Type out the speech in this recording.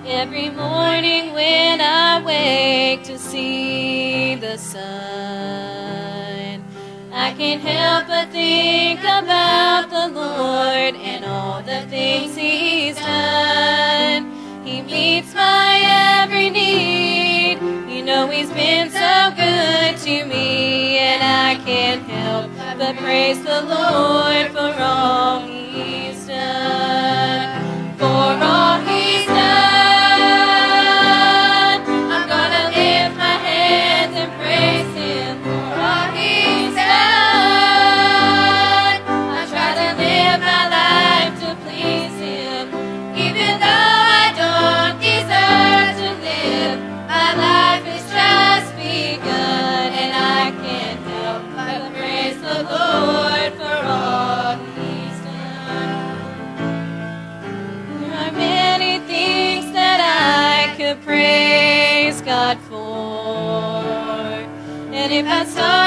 Every morning when I wake to see the sun, I can't help but think about the Lord and all the things He's done. He meets my every need. You know He's been so good to me, and I can't help but praise the Lord for all He's done. For all He's done, I'm gonna lift my hands and praise Him. For all He's done, I try to live my life to please Him. Even though I don't deserve to live, my life has just begun, and I can't help but praise the Lord for all He's done. There are many things that I could praise God for, and if I start